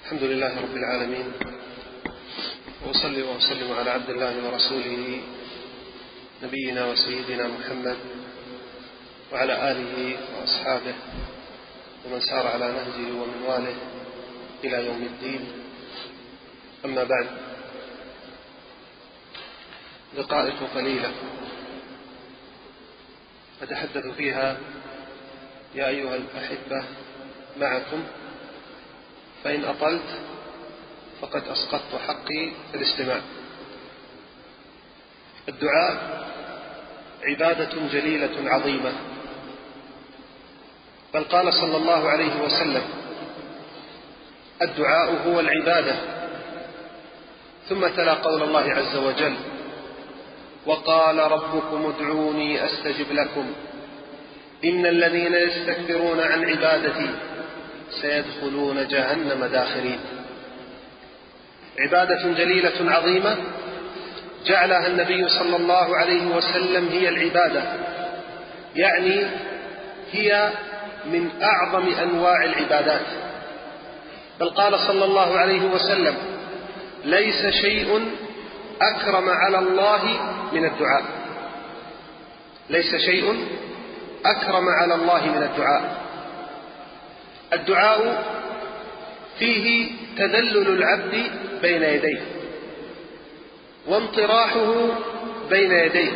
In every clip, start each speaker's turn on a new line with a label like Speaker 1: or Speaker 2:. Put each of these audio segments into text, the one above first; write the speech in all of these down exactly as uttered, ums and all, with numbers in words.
Speaker 1: الحمد لله رب العالمين، وأصلي وأسلم على عبد الله ورسوله نبينا وسيدنا محمد وعلى آله وأصحابه ومن سار على نهجه ومنواله إلى يوم الدين. أما بعد، دقائق قليلة أتحدث فيها يا أيها الأحبة معكم، فإن أطلت فقد أسقطت حقي الاستماع. الدعاء عبادة جليلة عظيمة، بل قال صلى الله عليه وسلم: الدعاء هو العبادة. ثم تلا قول الله عز وجل: وقال ربكم ادعوني أستجب لكم إن الذين يستكبرون عن عبادتي سيدخلون جهنم داخرين. عبادة جليلة عظيمة جعلها النبي صلى الله عليه وسلم هي العبادة، يعني هي من أعظم أنواع العبادات. بل قال صلى الله عليه وسلم: ليس شيء أكرم على الله من الدعاء. ليس شيء أكرم على الله من الدعاء. الدعاء فيه تذلل العبد بين يديه، وانطراحه بين يديه،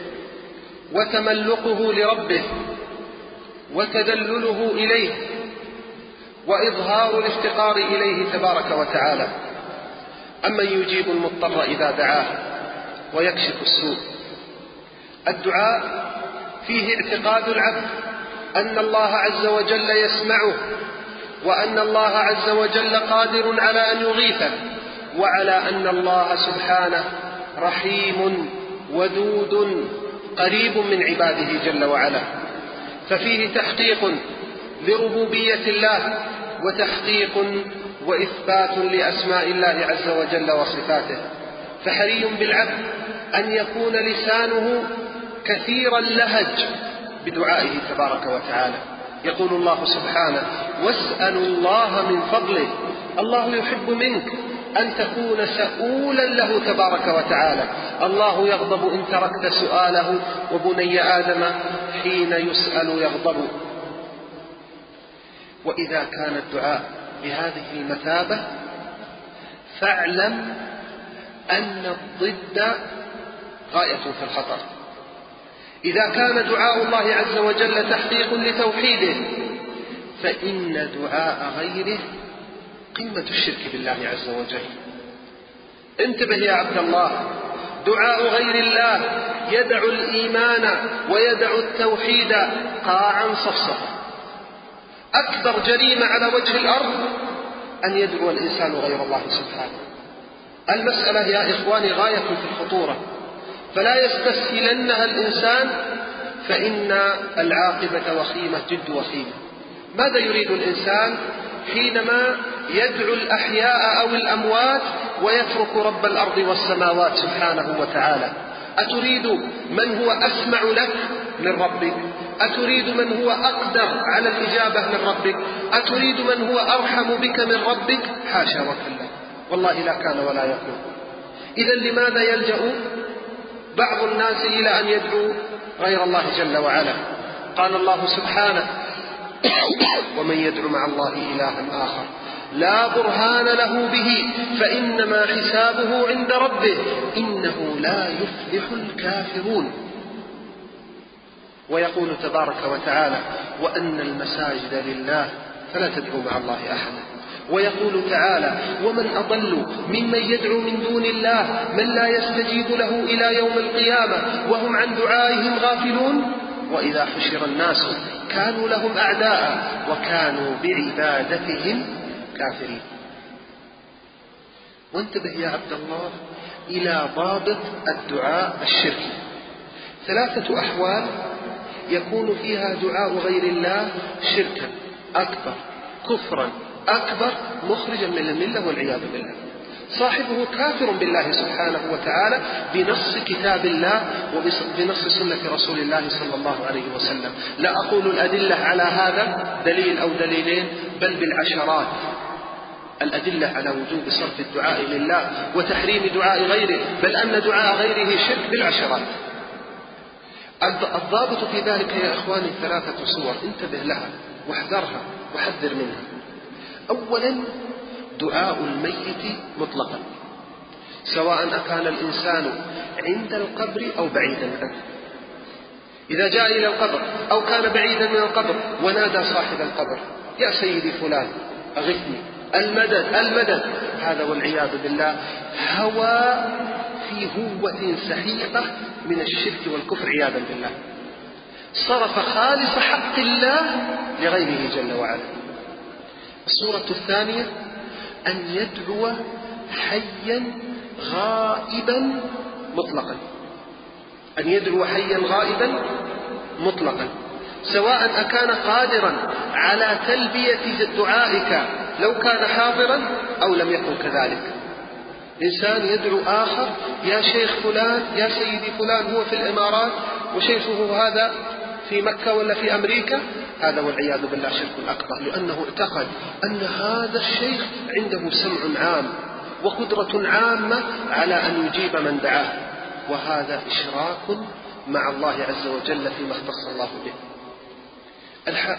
Speaker 1: وتملقه لربه، وتذلله إليه، وإظهار الافتقار إليه تبارك وتعالى. أمن يجيب المضطر إذا دعاه ويكشف السوء. الدعاء فيه اعتقاد العبد أن الله عز وجل يسمعه، وأن الله عز وجل قادر على أن يغيثه، وعلى أن الله سبحانه رحيم ودود قريب من عباده جل وعلا. ففيه تحقيق لربوبية الله، وتحقيق وإثبات لأسماء الله عز وجل وصفاته. فحري بالعبد أن يكون لسانه كثير اللهج بدعائه تبارك وتعالى. يقول الله سبحانه: واسألوا الله من فضله. الله يحب منك أن تكون سؤولا له تبارك وتعالى. الله يغضب إن تركت سؤاله، وبني آدم حين يسأل يغضب. وإذا كان الدعاء بهذه المثابة فاعلم أن الضد غاية في الخطر. إذا كان دعاء الله عز وجل تحقيق لتوحيده، فإن دعاء غيره قمة الشرك بالله عز وجل. انتبه يا عبد الله، دعاء غير الله يدع الإيمان ويدع التوحيد قاعا صفصفا. أكبر جريمة على وجه الأرض أن يدعو الإنسان غير الله سبحانه. المسألة يا إخواني غاية في الخطورة، فلا يستسهلنها الإنسان، فإن العاقبة وخيمة جد وخيمة. ماذا يريد الإنسان حينما يدعو الأحياء أو الأموات ويترك رب الأرض والسماوات سبحانه وتعالى؟ أتريد من هو أسمع لك من ربك؟ أتريد من هو أقدر على الإجابة من ربك؟ أتريد من هو أرحم بك من ربك؟ حاشا وكلا، والله لا كان ولا يكون. إذن لماذا يلجأ بعض الناس إلى أن يدعو غير الله جل وعلا؟ قال الله سبحانه: ومن يدعو مع الله إلها آخر لا برهان له به فإنما حسابه عند ربه إنه لا يفلح الكافرون. ويقول تبارك وتعالى: وأن المساجد لله فلا تدعوا مع الله أحدا. ويقول تعالى: ومن أضل ممن يدعو من دون الله من لا يستجيب له إلى يوم القيامة وهم عن دعائهم غافلون. وإذا حشر الناس كانوا لهم أعداء وكانوا بعبادتهم كافرين. وانتبه يا عبد الله إلى ضابط الدعاء الشركي. ثلاثة أحوال يكون فيها دعاء غير الله شركا أكبر، كفرا أكبر، مخرجا من الملة والعياذ بالله. صاحبه كافر بالله سبحانه وتعالى بنص كتاب الله وبنص سنة رسول الله صلى الله عليه وسلم. لا أقول الأدلة على هذا دليل أو دليلين، بل بالعشرات. الأدلة على وجوب صرف الدعاء لله وتحريم دعاء غيره، بل أن دعاء غيره شرك بالعشرات. الضابط في ذلك يا إخواني ثلاثة صور انتبه لها واحذرها وحذر منها. أولا دعاء الميت مطلقا، سواء أكان الإنسان عند القبر أو بعيدا عنه. إذا جاء إلى القبر أو كان بعيدا من القبر ونادى صاحب القبر يا سيدي فلان أغثني، المدد المدد، هذا والعياذ بالله هوى في هوة سحيقة من الشرك والكفر عياذا بالله، صرف خالص حق الله لغيره جل وعلا. الصورة الثانية أن يدعو حيا غائبا مطلقا، أن يدعو حيا غائبا مطلقا، سواء أكان قادرا على تلبية دعائك لو كان حاضرا أو لم يكن كذلك. إنسان يدعو آخر يا شيخ فلان يا سيدي فلان، هو في الإمارات وشيخه هذا في مكة ولا في أمريكا، هذا والعياذ بالله شرك أكبر، لأنه اعتقد أن هذا الشيخ عنده سمع عام وقدرة عامة على أن يجيب من دعاه، وهذا إشراك مع الله عز وجل فيما اختص الله به. الحق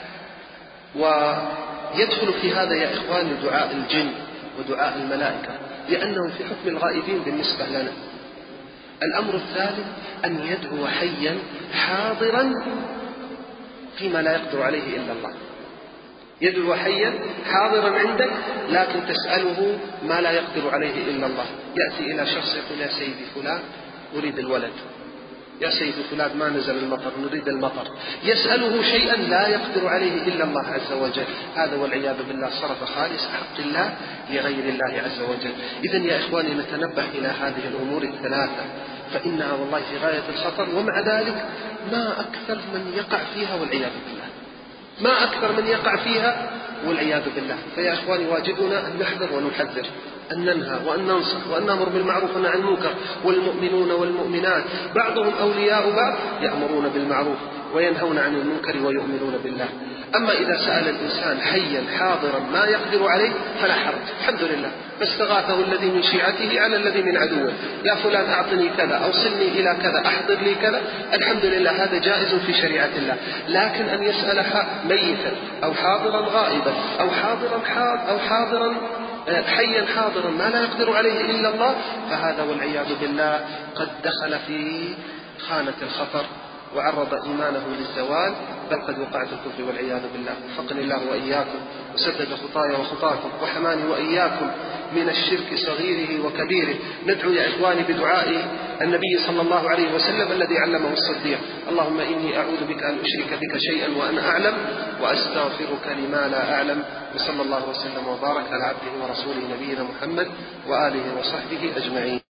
Speaker 1: ويدخل في هذا يا إخواني دعاء الجن ودعاء الملائكة، لأنهم في حكم الغائبين بالنسبة لنا. الأمر الثالث أن يدعو حيا حاضرا فيما لا يقدر عليه إلا الله، يدعو حيا حاضرا عندك لكن تسأله ما لا يقدر عليه إلا الله. يأتي إلى شخص يقول يا سيدي فلان أريد الولد، يا سيدي فلان ما نزل المطر نريد المطر، يسأله شيئا لا يقدر عليه إلا الله عز وجل، هذا والعياذ بالله صرف خالص حق الله لغير الله عز وجل. إذن يا إخواني نتنبه إلى هذه الأمور الثلاثة، فإنها والله في غاية الخطر، ومع ذلك ما أكثر من يقع فيها والعياذ بالله، ما أكثر من يقع فيها والعياذ بالله. فيا إخواني واجبنا أن نحذر ونحذر، أن ننهى وأن ننصح وأن نأمر بالمعروف ونهى عن المنكر. والمؤمنون والمؤمنات بعضهم أولياء بعض يأمرون بالمعروف وينهون عن المنكر ويؤمنون بالله. أما إذا سأل الإنسان حيا حاضرا ما يقدر عليه فلا حرج، الحمد لله، فاستغاثه الذي من شيعته على الذي من عدوه، يا فلان أعطني كذا أوصلني إلى كذا أحضر لي كذا، الحمد لله هذا جائز في شريعة الله. لكن أن يسأل ميتا أو حاضرا غائبا أو حاضرا حاضر أو حاضرا حيا حاضرا ما لا يقدر عليه إلا الله، فهذا والعياذ بالله قد دخل في خانة الخطر وعرض إيمانه للزوال، بل قد وقع في الكفر والعياذ بالله. وفقني الله وإياكم وسدد خطايا وخطاكم وحماني وإياكم من الشرك صغيره وكبيره. ندعو يا إخواني بدعاء النبي صلى الله عليه وسلم الذي علمه الصديق: اللهم إني أعوذ بك أن أشرك بك شيئا وأنا أعلم وأستغفرك لما لا أعلم. وصلى الله وسلم وبارك على عبده ورسوله نبينا محمد وآله وصحبه أجمعين.